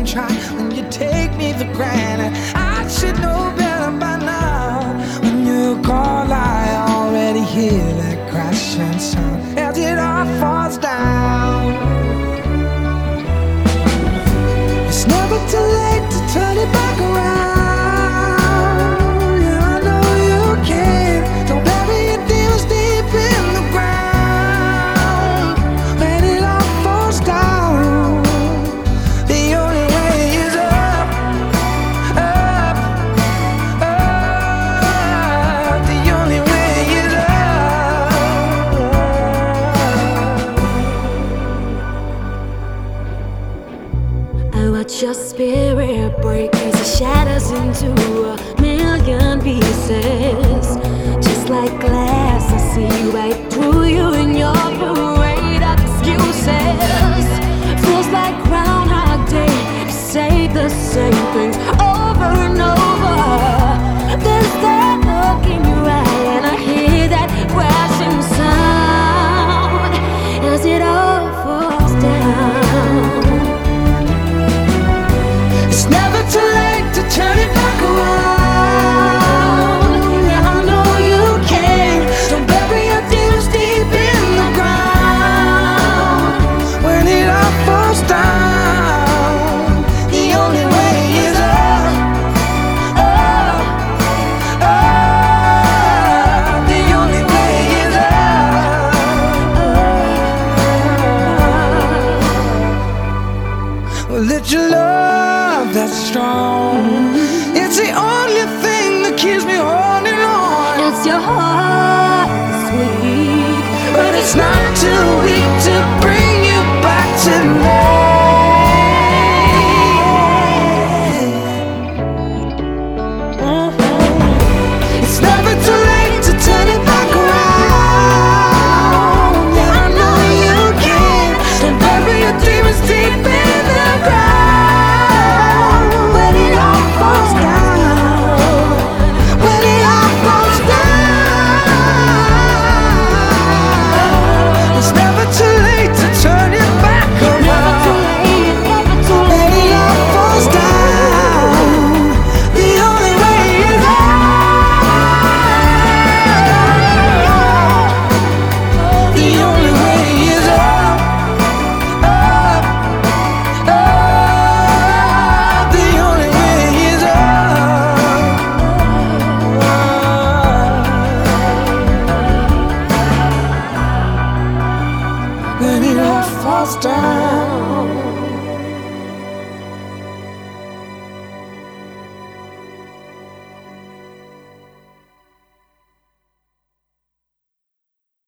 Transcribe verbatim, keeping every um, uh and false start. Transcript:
try when you take me for granted. I should know better by now. When you call, I already hear that crashing sound as it all falls down. It's never too late to turn it back around. Yeah, I know you can. Don't bury your demons deep in the ground. When it all falls down, the only way is up, up, up. The only way is I watch your spirit break as it shatters into a million pieces. Just like glass, I see right through you in your parade of excuses. Feels like Groundhog Day, you say the same things over and over. There's that look in your eye, and I hear that crashing sound as it all falls down. It's never too late to turn it back around. Yeah, I know you can. Don't bury your demons deep in the ground. When it all falls down, the only way is up, up, up. The only way is up. Well, let your love that's strong. It's the only thing that keeps me holding on. It's your heart that's weak, But it's not too weak to bring you back to me.